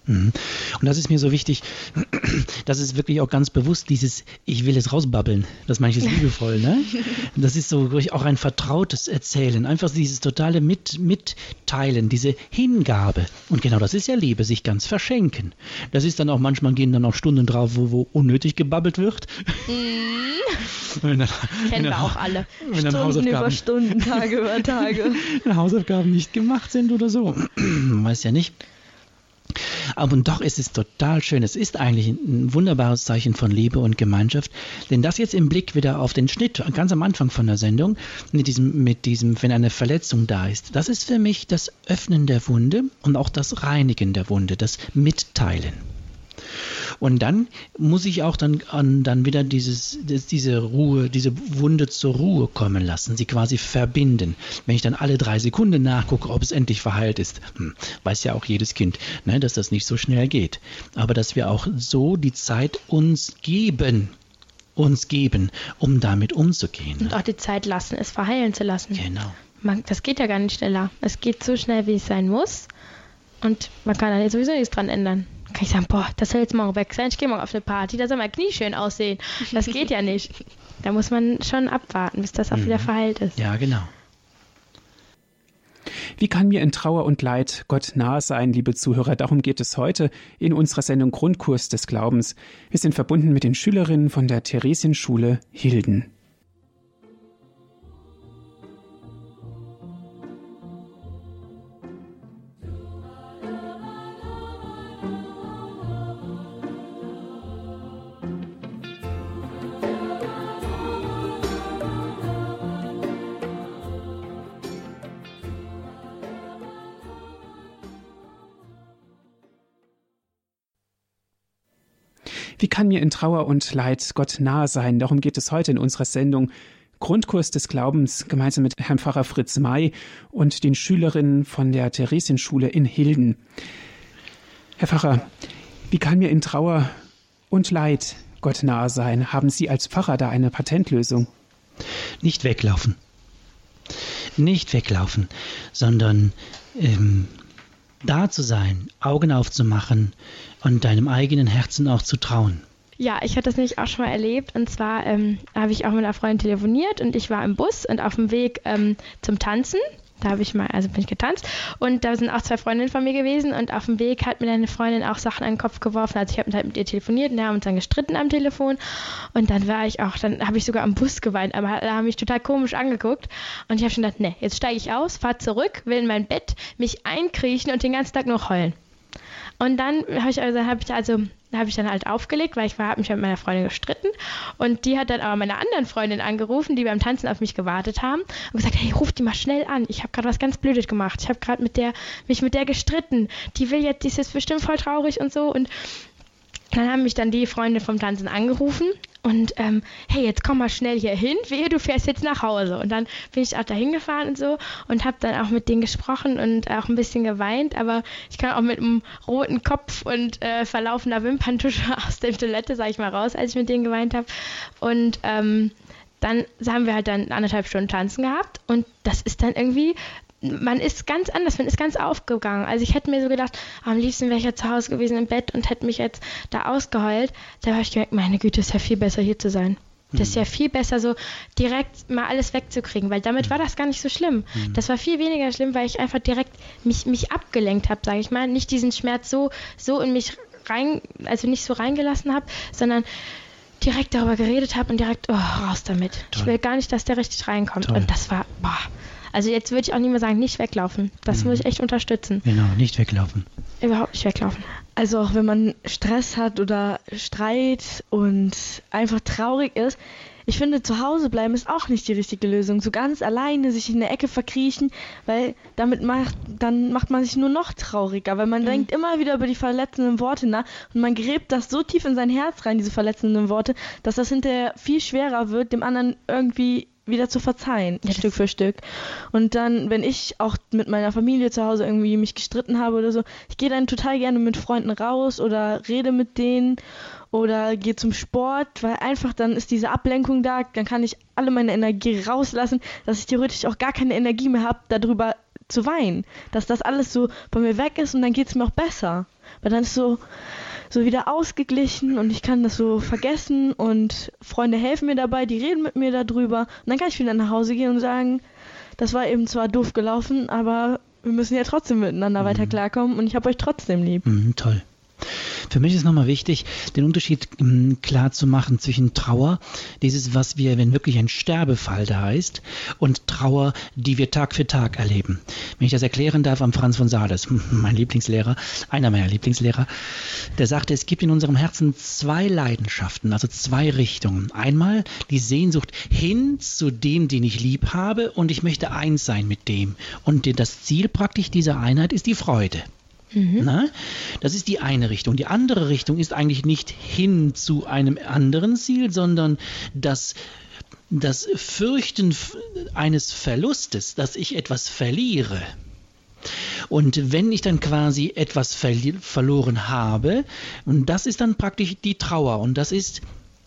B: Und das ist mir so wichtig, das ist wirklich auch ganz bewusst dieses, ich will es rausbabbeln, das meine ich jetzt liebevoll, ne? Das ist so auch ein vertrautes Erzählen, einfach dieses totale Mitteilen, diese Hingabe. Und genau das ist ja Liebe, sich ganz verschenken. Das ist dann auch, manchmal gehen dann auch Stunden drauf, wo unnötig gebabbelt wird.
C: Kennen wir auch alle. Stunden über Stunden, Tage über Tage.
B: Wenn Hausaufgaben nicht gemacht sind oder so. Man weiß ja nicht. Aber doch ist es total schön. Es ist eigentlich ein wunderbares Zeichen von Liebe und Gemeinschaft. Denn das jetzt im Blick wieder auf den Schnitt, ganz am Anfang von der Sendung, mit diesem, wenn eine Verletzung da ist, das ist für mich das Öffnen der Wunde und auch das Reinigen der Wunde, das Mitteilen. Und dann muss ich auch dann wieder diese Ruhe, diese Wunde zur Ruhe kommen lassen, sie quasi verbinden. Wenn ich dann alle 3 Sekunden nachgucke, ob es endlich verheilt ist, weiß ja auch jedes Kind, ne, dass das nicht so schnell geht. Aber dass wir auch so die Zeit uns geben, um damit umzugehen.
E: Und auch die Zeit lassen, es verheilen zu lassen.
B: Genau.
E: Das geht ja gar nicht schneller. Es geht so schnell, wie es sein muss. Und man kann da sowieso nichts dran ändern. Kann ich sagen, boah, das soll jetzt morgen weg sein, ich gehe morgen auf eine Party, da soll mein Knie schön aussehen. Das geht ja nicht. Da muss man schon abwarten, bis das auch wieder verheilt ist.
B: Ja, genau.
A: Wie kann mir in Trauer und Leid Gott nahe sein, liebe Zuhörer? Darum geht es heute in unserer Sendung Grundkurs des Glaubens. Wir sind verbunden mit den Schülerinnen von der Theresienschule Hilden. Wie kann mir in Trauer und Leid Gott nahe sein? Darum geht es heute in unserer Sendung Grundkurs des Glaubens, gemeinsam mit Herrn Pfarrer Fritz May und den Schülerinnen von der Theresienschule in Hilden. Herr Pfarrer, wie kann mir in Trauer und Leid Gott nahe sein? Haben Sie als Pfarrer da eine Patentlösung?
B: Nicht weglaufen. Nicht weglaufen, sondern da zu sein, Augen aufzumachen und deinem eigenen Herzen auch zu trauen.
E: Ja, ich hatte das nämlich auch schon mal erlebt. Und zwar habe ich auch mit einer Freundin telefoniert und ich war im Bus und auf dem Weg zum Tanzen. Da bin ich getanzt und da sind auch 2 Freundinnen von mir gewesen und auf dem Weg hat mir eine Freundin auch Sachen an den Kopf geworfen. Also ich habe halt mit ihr telefoniert und wir haben uns dann gestritten am Telefon und dann habe ich sogar am Bus geweint, aber da haben mich total komisch angeguckt und ich habe schon gedacht, nee, jetzt steige ich aus, fahre zurück, will in mein Bett, mich einkriechen und den ganzen Tag nur heulen. Und dann habe ich dann halt aufgelegt, weil habe mich mit meiner Freundin gestritten und die hat dann aber meine anderen Freundin angerufen, die beim Tanzen auf mich gewartet haben und gesagt, hey, ruf die mal schnell an, ich habe gerade was ganz Blödes gemacht, ich habe gerade mich mit der gestritten, die ist jetzt bestimmt voll traurig und so und dann haben mich dann die Freunde vom Tanzen angerufen und hey, jetzt komm mal schnell hier hin, wehe, du fährst jetzt nach Hause. Und dann bin ich auch dahin gefahren und so und habe dann auch mit denen gesprochen und auch ein bisschen geweint, aber ich kam auch mit einem roten Kopf und verlaufender Wimperntusche aus der Toilette, sag ich mal, raus, als ich mit denen geweint habe. Und dann haben wir halt dann 1,5 Stunden tanzen gehabt und das ist dann irgendwie... Man ist ganz anders, man ist ganz aufgegangen. Also ich hätte mir so gedacht, am liebsten wäre ich ja zu Hause gewesen im Bett und hätte mich jetzt da ausgeheult. Da habe ich gemerkt, meine Güte, ist ja viel besser hier zu sein. Das ist ja viel besser, so direkt mal alles wegzukriegen, weil damit war das gar nicht so schlimm. Das war viel weniger schlimm, weil ich einfach direkt mich abgelenkt habe, sage ich mal. Nicht diesen Schmerz so in mich nicht so reingelassen habe, sondern direkt darüber geredet habe und direkt, raus damit. Toll. Ich will gar nicht, dass der richtig reinkommt. Toll. Und das war, Also jetzt würde ich auch nicht mehr sagen, nicht weglaufen. Das muss ich echt unterstützen.
B: Genau, nicht weglaufen.
E: Überhaupt nicht weglaufen.
C: Also auch wenn man Stress hat oder Streit und einfach traurig ist, ich finde, zu Hause bleiben ist auch nicht die richtige Lösung. So ganz alleine sich in der Ecke verkriechen, weil dann macht man sich nur noch trauriger, weil man denkt immer wieder über die verletzenden Worte nach und man gräbt das so tief in sein Herz rein, diese verletzenden Worte, dass das hinterher viel schwerer wird, dem anderen irgendwie wieder zu verzeihen, Stück für Stück. Und dann, wenn ich auch mit meiner Familie zu Hause irgendwie mich gestritten habe oder so, ich gehe dann total gerne mit Freunden raus oder rede mit denen oder gehe zum Sport, weil einfach dann ist diese Ablenkung da, dann kann ich alle meine Energie rauslassen, dass ich theoretisch auch gar keine Energie mehr habe, darüber zu weinen, dass das alles so bei mir weg ist und dann geht es mir auch besser. Weil dann ist so wieder ausgeglichen und ich kann das so vergessen und Freunde helfen mir dabei, die reden mit mir darüber und dann kann ich wieder nach Hause gehen und sagen, das war eben zwar doof gelaufen, aber wir müssen ja trotzdem miteinander weiter klarkommen und ich habe euch trotzdem lieb.
B: Toll. Für mich ist nochmal wichtig, den Unterschied klar zu machen zwischen Trauer, dieses, was wir, wenn wirklich ein Sterbefall da ist, und Trauer, die wir Tag für Tag erleben. Wenn ich das erklären darf, am Franz von Sales, mein Lieblingslehrer, einer meiner Lieblingslehrer, der sagte, es gibt in unserem Herzen 2 Leidenschaften, also 2 Richtungen. Einmal die Sehnsucht hin zu dem, den ich lieb habe, und ich möchte eins sein mit dem. Und das Ziel praktisch dieser Einheit ist die Freude. Na, das ist die eine Richtung. Die andere Richtung ist eigentlich nicht hin zu einem anderen Ziel, sondern das Fürchten eines Verlustes, dass ich etwas verliere. Und wenn ich dann quasi etwas verloren habe, und das ist dann praktisch die Trauer. Und das ist,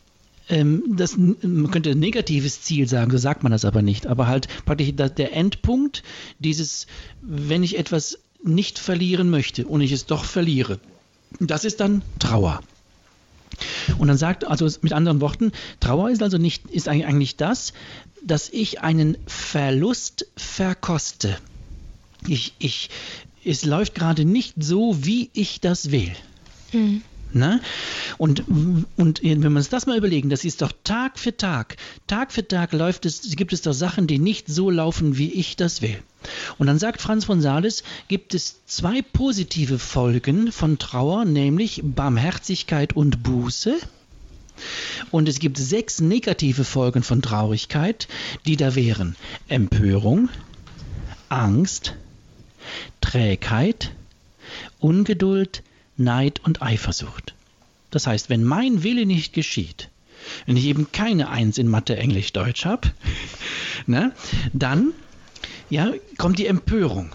B: man könnte ein negatives Ziel sagen, so sagt man das aber nicht. Aber halt praktisch der Endpunkt dieses, wenn ich etwas nicht verlieren möchte und ich es doch verliere. Das ist dann Trauer. Und dann sagt, also mit anderen Worten, Trauer ist also nicht, ist eigentlich das, dass ich einen Verlust verkoste. Es läuft gerade nicht so, wie ich das will. Na? Und wenn wir uns das mal überlegen, das ist doch Tag für Tag gibt es doch Sachen, die nicht so laufen, wie ich das will. Und dann sagt Franz von Sales, gibt es 2 positive Folgen von Trauer, nämlich Barmherzigkeit und Buße. Und es gibt 6 negative Folgen von Traurigkeit, die da wären Empörung, Angst, Trägheit, Ungeduld, Neid und Eifersucht. Das heißt, wenn mein Wille nicht geschieht, wenn ich eben keine 1 in Mathe, Englisch, Deutsch habe, ne, dann kommt die Empörung.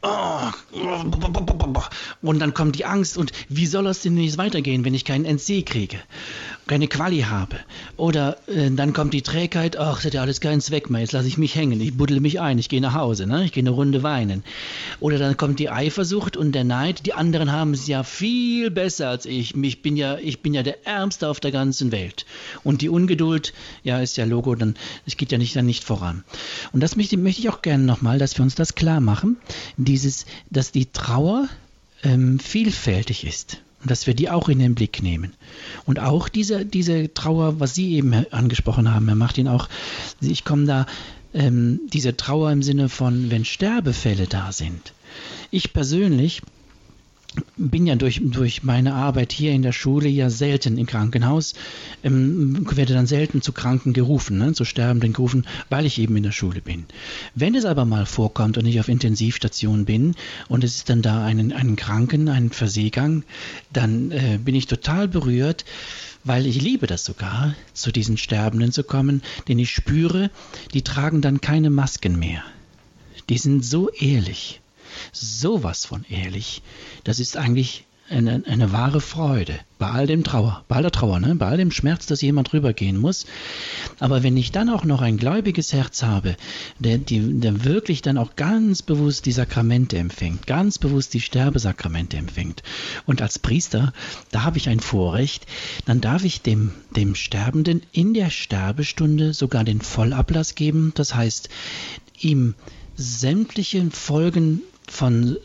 B: Und dann kommt die Angst und wie soll es denn nicht weitergehen, wenn ich keinen NC kriege, keine Quali habe? Oder dann kommt die Trägheit, ach, das hat ja alles keinen Zweck mehr, jetzt lasse ich mich hängen, ich buddel mich ein, ich gehe nach Hause, ne? Ich gehe eine Runde weinen. Oder dann kommt die Eifersucht und der Neid, die anderen haben es ja viel besser als ich, ich bin ja der Ärmste auf der ganzen Welt. Und die Ungeduld, ist ja Logo, es geht ja nicht voran. Und das möchte ich auch gerne nochmal, dass wir uns das klar machen, dass die Trauer vielfältig ist und dass wir die auch in den Blick nehmen. Und auch diese Trauer, was Sie eben angesprochen haben, Herr Martin, auch, ich komme da, diese Trauer im Sinne von, wenn Sterbefälle da sind. Ich persönlich bin ja durch meine Arbeit hier in der Schule ja selten im Krankenhaus, werde dann selten zu Kranken gerufen, ne, zu Sterbenden gerufen, weil ich eben in der Schule bin. Wenn es aber mal vorkommt und ich auf Intensivstation bin und es ist dann da einen Kranken, einen Verseegang, dann bin ich total berührt, weil ich liebe das sogar, zu diesen Sterbenden zu kommen, denn ich spüre, die tragen dann keine Masken mehr. Die sind so ehrlich. Sowas von ehrlich. Das ist eigentlich eine wahre Freude. Bei all der Trauer, ne? Bei all dem Schmerz, dass jemand rübergehen muss. Aber wenn ich dann auch noch ein gläubiges Herz habe, der wirklich dann auch ganz bewusst die Sakramente empfängt, ganz bewusst die Sterbesakramente empfängt. Und als Priester, da habe ich ein Vorrecht, dann darf ich dem Sterbenden in der Sterbestunde sogar den Vollablass geben. Das heißt, ihm sämtliche Folgen von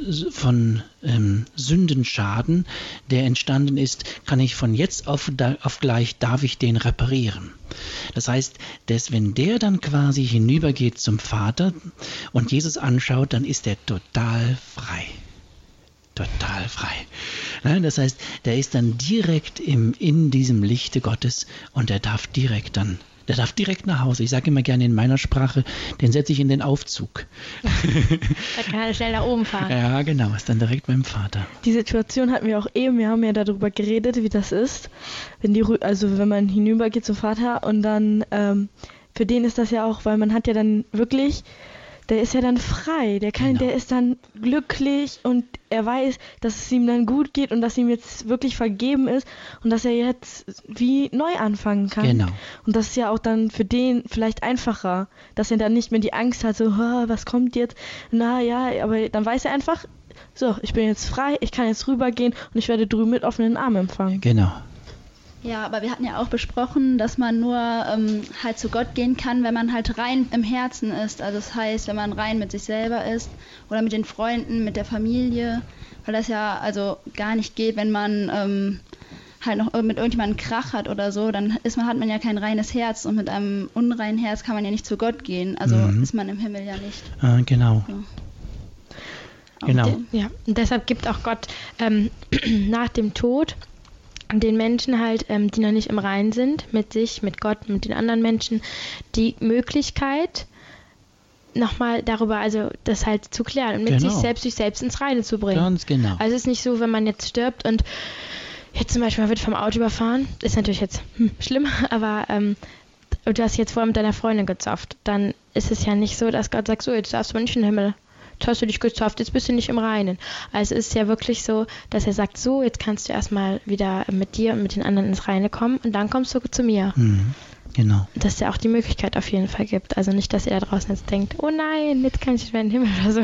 B: Sündenschaden, der entstanden ist, kann ich von jetzt auf gleich, darf ich den reparieren. Das heißt, dass wenn der dann quasi hinübergeht zum Vater und Jesus anschaut, dann ist er total frei. Total frei. Das heißt, der ist dann direkt in diesem Lichte Gottes und der darf direkt nach Hause. Ich sage immer gerne in meiner Sprache, den setze ich in den Aufzug.
E: Da kann er schnell nach oben fahren.
B: Ja, genau, ist dann direkt beim Vater.
C: Die Situation hatten wir auch eben, wir haben ja darüber geredet, wie das ist, wenn man hinübergeht zum Vater und dann, für den ist das ja auch, weil man hat ja dann wirklich, der ist ja dann frei, der ist dann glücklich und er weiß, dass es ihm dann gut geht und dass ihm jetzt wirklich vergeben ist und dass er jetzt wie neu anfangen kann.
B: Genau.
C: Und das ist ja auch dann für den vielleicht einfacher, dass er dann nicht mehr die Angst hat, so, was kommt jetzt? Aber dann weiß er einfach, so, ich bin jetzt frei, ich kann jetzt rübergehen und ich werde drüben mit offenen Armen empfangen.
B: Genau.
F: Ja, aber wir hatten ja auch besprochen, dass man nur halt zu Gott gehen kann, wenn man halt rein im Herzen ist. Also das heißt, wenn man rein mit sich selber ist oder mit den Freunden, mit der Familie, weil das ja also gar nicht geht, wenn man halt noch mit irgendjemandem Krach hat oder so, dann hat man ja kein reines Herz und mit einem unreinen Herz kann man ja nicht zu Gott gehen. Also ist man im Himmel ja nicht.
B: Genau.
F: So.
B: Genau.
E: Ja, und deshalb gibt auch Gott nach dem Tod den Menschen halt, die noch nicht im Reinen sind, mit sich, mit Gott, mit den anderen Menschen, die Möglichkeit, nochmal darüber, also das halt zu klären und mit sich selbst ins Reine zu bringen.
B: Ganz genau.
E: Also es ist nicht so, wenn man jetzt stirbt und jetzt zum Beispiel man wird vom Auto überfahren, ist natürlich jetzt schlimm, aber du hast jetzt vorher mit deiner Freundin gezofft, dann ist es ja nicht so, dass Gott sagt, so, jetzt darfst du mal nicht in den Himmel. Jetzt hast du dich gezofft, jetzt bist du nicht im Reinen. Also es ist ja wirklich so, dass er sagt, so, jetzt kannst du erstmal wieder mit dir und mit den anderen ins Reine kommen und dann kommst du zu mir.
B: Genau.
E: Dass er auch die Möglichkeit auf jeden Fall gibt. Also nicht, dass er da draußen jetzt denkt, oh nein, jetzt kann ich nicht mehr in den Himmel oder so.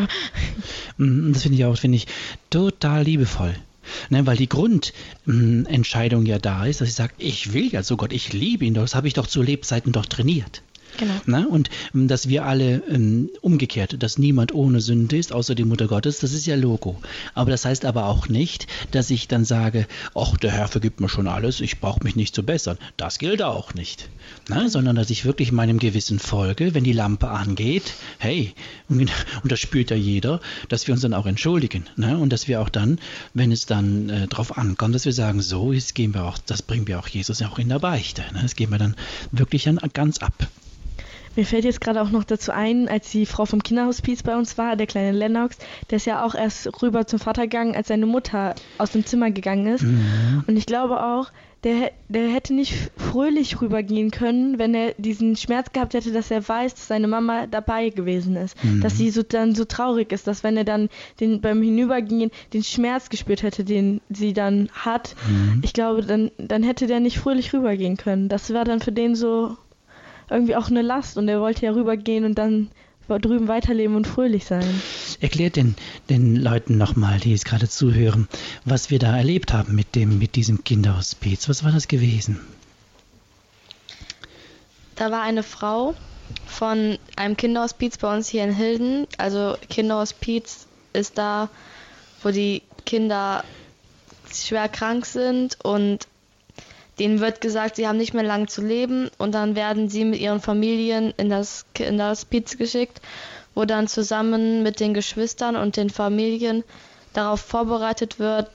B: Das finde ich total liebevoll. Ne, weil die Grundentscheidung ja da ist, dass ich sage, ich will ja so Gott, ich liebe ihn doch, das habe ich doch zu Lebzeiten doch trainiert.
E: Genau.
B: Na, und dass wir alle umgekehrt, dass niemand ohne Sünde ist, außer die Mutter Gottes, das ist ja Logo. Aber das heißt aber auch nicht, dass ich dann sage, ach, der Herr vergibt mir schon alles, ich brauche mich nicht zu bessern. Das gilt auch nicht. Na, sondern dass ich wirklich meinem Gewissen folge, wenn die Lampe angeht, hey, und das spürt ja jeder, dass wir uns dann auch entschuldigen. Ne? Und dass wir auch dann, wenn es dann drauf ankommt, dass wir sagen, so, jetzt gehen wir auch, das bringen wir auch Jesus auch in der Beichte. Ne? Das gehen wir dann wirklich dann ganz ab.
C: Mir fällt jetzt gerade auch noch dazu ein, als die Frau vom Kinderhospiz bei uns war, der kleine Lennox, der ist ja auch erst rüber zum Vater gegangen, als seine Mutter aus dem Zimmer gegangen ist. Und ich glaube auch, der hätte nicht fröhlich rübergehen können, wenn er diesen Schmerz gehabt hätte, dass er weiß, dass seine Mama dabei gewesen ist. Dass sie dann so traurig ist, dass wenn er dann beim Hinübergehen den Schmerz gespürt hätte, den sie dann hat, ich glaube, dann hätte der nicht fröhlich rübergehen können. Das war dann für den so irgendwie auch eine Last und er wollte ja rübergehen und dann drüben weiterleben und fröhlich sein.
B: Erklärt den Leuten nochmal, die jetzt gerade zuhören, was wir da erlebt haben mit diesem Kinderhospiz. Was war das gewesen?
D: Da war eine Frau von einem Kinderhospiz bei uns hier in Hilden. Also Kinderhospiz ist da, wo die Kinder schwer krank sind und denen wird gesagt, sie haben nicht mehr lange zu leben und dann werden sie mit ihren Familien in das Hospiz geschickt, wo dann zusammen mit den Geschwistern und den Familien darauf vorbereitet wird,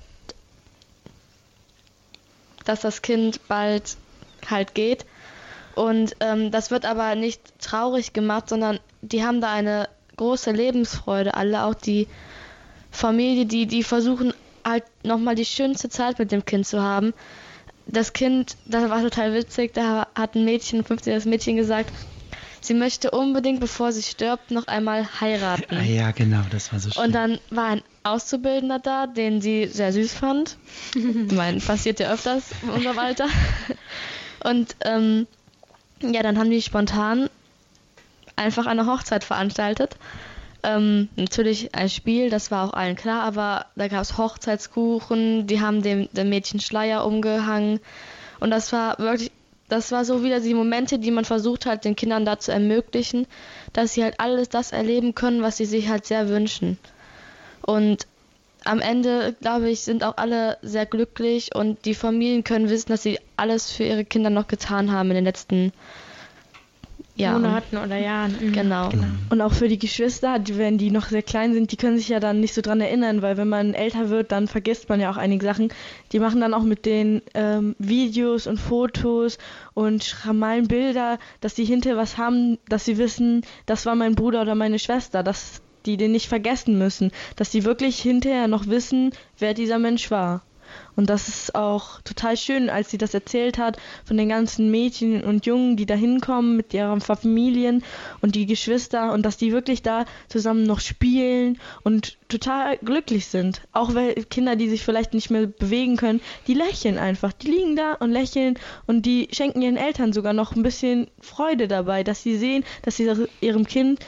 D: dass das Kind bald halt geht. Und das wird aber nicht traurig gemacht, sondern die haben da eine große Lebensfreude. Alle, auch die Familie, die versuchen halt nochmal die schönste Zeit mit dem Kind zu haben. Das Kind, das war total witzig, da hat ein 15-jähriges Mädchen gesagt, sie möchte unbedingt, bevor sie stirbt, noch einmal heiraten.
B: Ah, ja, genau, das war so schön.
D: Und dann war ein Auszubildender da, den sie sehr süß fand. Ich meine, passiert ja öfters in unserem Alter. Und ja, dann haben die spontan einfach eine Hochzeit veranstaltet. Natürlich ein Spiel, das war auch allen klar, aber da gab es Hochzeitskuchen, die haben dem Mädchen Schleier umgehangen und das war so wieder die Momente, die man versucht hat, den Kindern da zu ermöglichen, dass sie halt alles das erleben können, was sie sich halt sehr wünschen. Und am Ende, glaube ich, sind auch alle sehr glücklich und die Familien können wissen, dass sie alles für ihre Kinder noch getan haben in den letzten
E: Monaten oder Jahren.
D: Genau.
C: Und auch für die Geschwister, wenn die noch sehr klein sind, die können sich ja dann nicht so dran erinnern, weil wenn man älter wird, dann vergisst man ja auch einige Sachen. Die machen dann auch mit den Videos und Fotos und malen Bilder, dass die hinterher was haben, dass sie wissen, das war mein Bruder oder meine Schwester, dass die den nicht vergessen müssen, dass die wirklich hinterher noch wissen, wer dieser Mensch war. Und das ist auch total schön, als sie das erzählt hat, von den ganzen Mädchen und Jungen, die da hinkommen mit ihren Familien und die Geschwister und dass die wirklich da zusammen noch spielen und total glücklich sind. Auch weil Kinder, die sich vielleicht nicht mehr bewegen können, die lächeln einfach. Die liegen da und lächeln und die schenken ihren Eltern sogar noch ein bisschen Freude dabei, dass sie sehen, dass sie ihrem Kind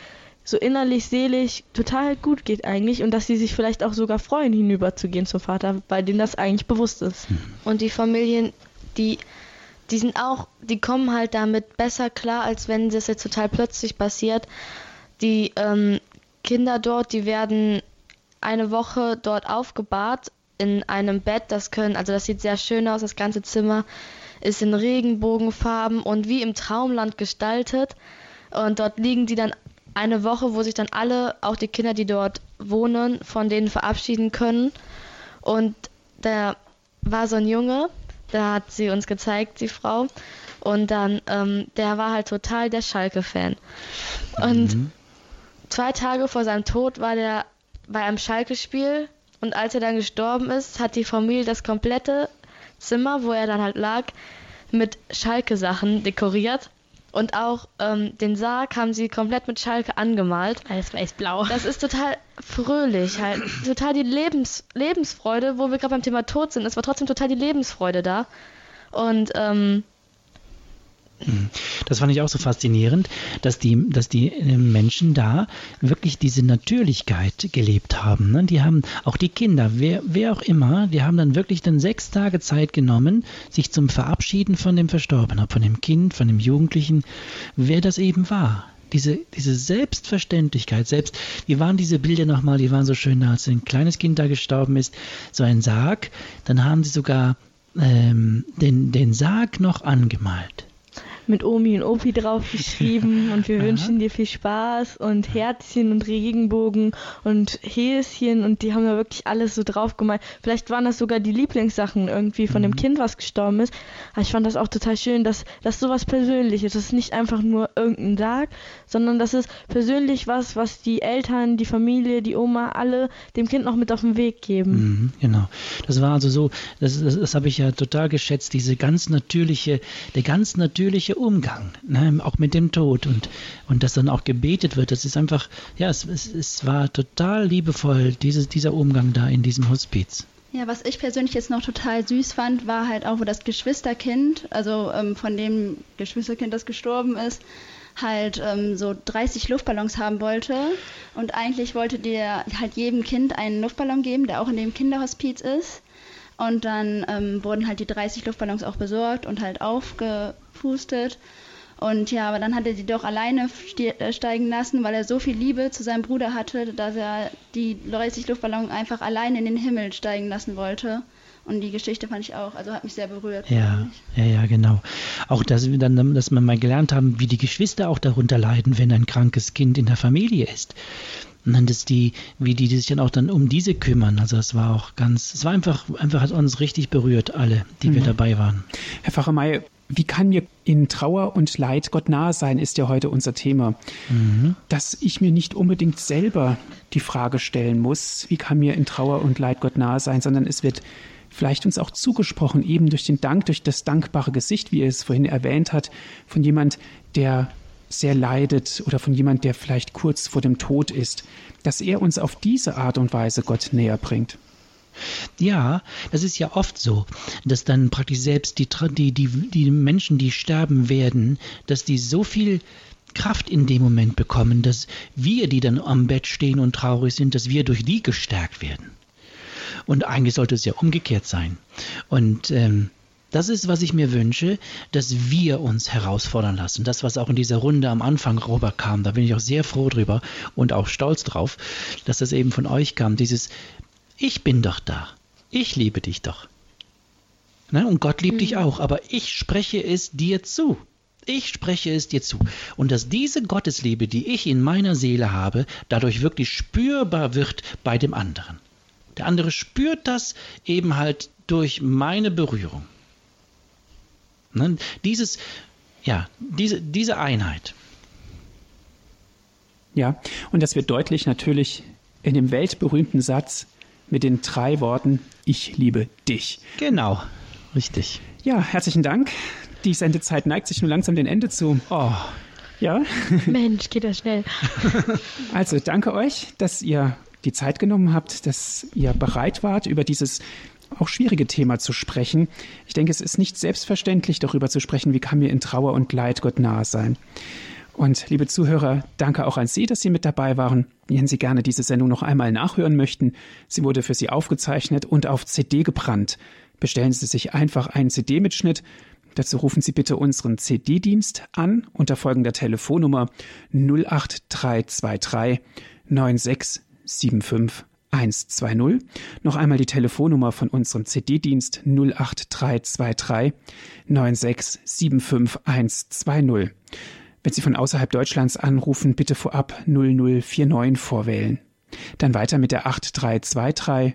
C: so innerlich, seelisch total gut geht eigentlich und dass sie sich vielleicht auch sogar freuen, hinüberzugehen zum Vater, weil denen das eigentlich bewusst ist.
D: Und die Familien, die kommen halt damit besser klar, als wenn das jetzt total plötzlich passiert. Die Kinder dort, die werden eine Woche dort aufgebahrt in einem Bett. Das sieht sehr schön aus, das ganze Zimmer ist in Regenbogenfarben und wie im Traumland gestaltet. Und dort liegen die dann eine Woche, wo sich dann alle, auch die Kinder, die dort wohnen, von denen verabschieden können. Und da war so ein Junge, da hat sie uns gezeigt, die Frau. Und dann, der war halt total der Schalke-Fan. Und 2 Tage vor seinem Tod war der bei einem Schalke-Spiel. Und als er dann gestorben ist, hat die Familie das komplette Zimmer, wo er dann halt lag, mit Schalke-Sachen dekoriert. Und auch den Sarg haben sie komplett mit Schalke angemalt.
E: Alles weiß-blau.
D: Das ist total fröhlich, halt. Total die Lebensfreude, wo wir gerade beim Thema Tod sind. Es war trotzdem total die Lebensfreude da. Und
B: das fand ich auch so faszinierend, dass die Menschen da wirklich diese Natürlichkeit gelebt haben. Ne? Die haben, auch die Kinder, wer auch immer, die haben dann wirklich 6 Tage Zeit genommen, sich zum Verabschieden von dem Verstorbenen, von dem Kind, von dem Jugendlichen, wer das eben war. Diese Selbstverständlichkeit, wie waren diese Bilder nochmal, die waren so schön, als ein kleines Kind da gestorben ist, so ein Sarg, dann haben sie sogar den Sarg noch angemalt.
C: Mit Omi und Opi drauf geschrieben und wir wünschen dir viel Spaß und Herzchen und Regenbogen und Häschen und die haben da wirklich alles so drauf gemalt. Vielleicht waren das sogar die Lieblingssachen irgendwie von dem Kind, was gestorben ist. Aber ich fand das auch total schön, dass das sowas Persönliches, das ist nicht einfach nur irgendein Sarg, sondern das ist persönlich was die Eltern, die Familie, die Oma, alle dem Kind noch mit auf den Weg geben.
B: Genau. Das war also so, das habe ich ja total geschätzt, der ganz natürliche Umgang, ne, auch mit dem Tod und dass dann auch gebetet wird, das ist einfach, ja, es war total liebevoll, dieser Umgang da in diesem Hospiz.
F: Ja, was ich persönlich jetzt noch total süß fand, war halt auch, wo das Geschwisterkind, also von dem Geschwisterkind, das gestorben ist, halt so 30 Luftballons haben wollte und eigentlich wollte der halt jedem Kind einen Luftballon geben, der auch in dem Kinderhospiz ist. Und dann wurden halt die 30 Luftballons auch besorgt und halt aufgepustet. Und ja, aber dann hat er die doch alleine steigen lassen, weil er so viel Liebe zu seinem Bruder hatte, dass er die 30 Luftballons einfach alleine in den Himmel steigen lassen wollte. Und die Geschichte fand ich auch, also hat mich sehr berührt.
B: Ja, genau. Auch, dass wir mal gelernt haben, wie die Geschwister auch darunter leiden, wenn ein krankes Kind in der Familie ist. Und dann wie die sich dann auch dann um diese kümmern. Also es war einfach hat uns richtig berührt, alle, die wir dabei waren.
A: Herr Pfarrer May, wie kann mir in Trauer und Leid Gott nahe sein, ist ja heute unser Thema. Dass ich mir nicht unbedingt selber die Frage stellen muss, wie kann mir in Trauer und Leid Gott nahe sein, sondern es wird vielleicht uns auch zugesprochen, eben durch den Dank, durch das dankbare Gesicht, wie er es vorhin erwähnt hat, von jemand, der sehr leidet oder von jemand, der vielleicht kurz vor dem Tod ist, dass er uns auf diese Art und Weise Gott näher bringt.
B: Ja, das ist ja oft so, dass dann praktisch selbst die Menschen, die sterben werden, dass die so viel Kraft in dem Moment bekommen, dass wir, die dann am Bett stehen und traurig sind, dass wir durch die gestärkt werden. Und eigentlich sollte es ja umgekehrt sein. Und das ist, was ich mir wünsche, dass wir uns herausfordern lassen. Das, was auch in dieser Runde am Anfang rüberkam, da bin ich auch sehr froh drüber und auch stolz drauf, dass das eben von euch kam, dieses Ich bin doch da, ich liebe dich doch. Ne? Und Gott liebt dich auch, aber ich spreche es dir zu. Ich spreche es dir zu. Und dass diese Gottesliebe, die ich in meiner Seele habe, dadurch wirklich spürbar wird bei dem anderen. Der andere spürt das eben halt durch meine Berührung. Ne? Diese Einheit.
A: Ja, und das wird deutlich natürlich in dem weltberühmten Satz mit den 3 Worten, ich liebe dich.
B: Genau, richtig.
A: Ja, herzlichen Dank. Die Sendezeit neigt sich nun langsam dem Ende zu.
B: Oh.
A: Ja.
E: Mensch, geht das schnell.
A: Also, danke euch, dass ihr die Zeit genommen habt, dass ihr bereit wart, über dieses auch schwierige Thema zu sprechen. Ich denke, es ist nicht selbstverständlich, darüber zu sprechen, wie kann mir in Trauer und Leid Gott nahe sein. Und liebe Zuhörer, danke auch an Sie, dass Sie mit dabei waren. Wenn Sie gerne diese Sendung noch einmal nachhören möchten, sie wurde für Sie aufgezeichnet und auf CD gebrannt. Bestellen Sie sich einfach einen CD-Mitschnitt. Dazu rufen Sie bitte unseren CD-Dienst an unter folgender Telefonnummer 08323 9675 120. Noch einmal die Telefonnummer von unserem CD-Dienst 08323 9675 120. Wenn Sie von außerhalb Deutschlands anrufen, bitte vorab 0049 vorwählen. Dann weiter mit der 8323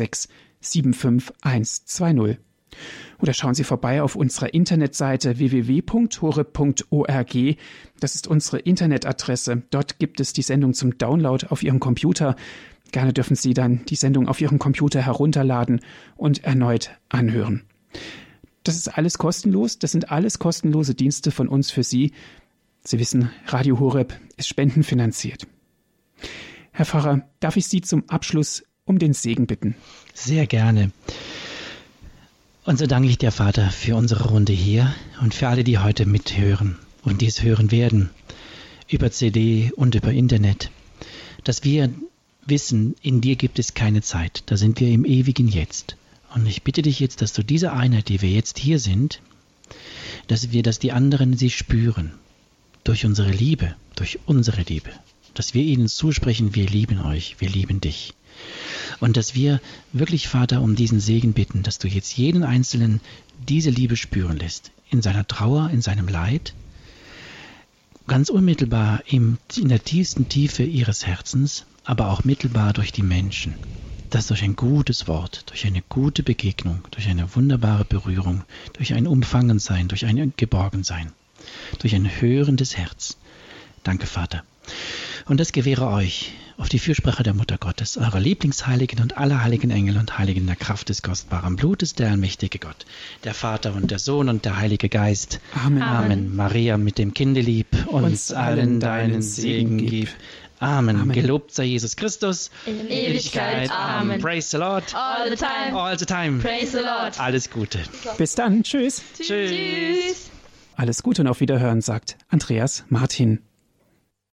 A: 9675 120. Oder schauen Sie vorbei auf unserer Internetseite www.horeb.org. Das ist unsere Internetadresse. Dort gibt es die Sendung zum Download auf Ihrem Computer. Gerne dürfen Sie dann die Sendung auf Ihrem Computer herunterladen und erneut anhören. Das ist alles kostenlos. Das sind alles kostenlose Dienste von uns für Sie. Sie wissen, Radio Horeb ist spendenfinanziert. Herr Pfarrer, darf ich Sie zum Abschluss um den Segen bitten?
B: Sehr gerne. Und so danke ich dir, Vater, für unsere Runde hier und für alle, die heute mithören und dies hören werden, über CD und über Internet, dass wir wissen, in dir gibt es keine Zeit, da sind wir im ewigen Jetzt. Und ich bitte dich jetzt, dass du diese Einheit, die wir jetzt hier sind, dass die anderen sie spüren, durch unsere Liebe, dass wir ihnen zusprechen, wir lieben euch, wir lieben dich. Und dass wir wirklich, Vater, um diesen Segen bitten, dass du jetzt jeden Einzelnen diese Liebe spüren lässt, in seiner Trauer, in seinem Leid, ganz unmittelbar in der tiefsten Tiefe ihres Herzens, aber auch mittelbar durch die Menschen. Dass durch ein gutes Wort, durch eine gute Begegnung, durch eine wunderbare Berührung, durch ein Umfangensein, durch ein Geborgensein, durch ein hörendes Herz. Danke, Vater. Und das gewähre euch auf die Fürsprache der Mutter Gottes, eurer Lieblingsheiligen und aller heiligen Engel und Heiligen der Kraft des kostbaren Blutes, der allmächtige Gott, der Vater und der Sohn und der Heilige Geist.
A: Amen.
B: Amen. Maria mit dem Kindelieb uns allen deinen Segen gib. Amen.
A: Amen.
B: Gelobt sei Jesus Christus.
E: In Ewigkeit. Amen.
B: Praise the Lord.
E: All the time.
B: All the time.
E: Praise the Lord.
B: Alles Gute.
A: Bis dann. Tschüss.
B: Tschüss.
A: Alles Gute und auf Wiederhören, sagt Andreas Martin.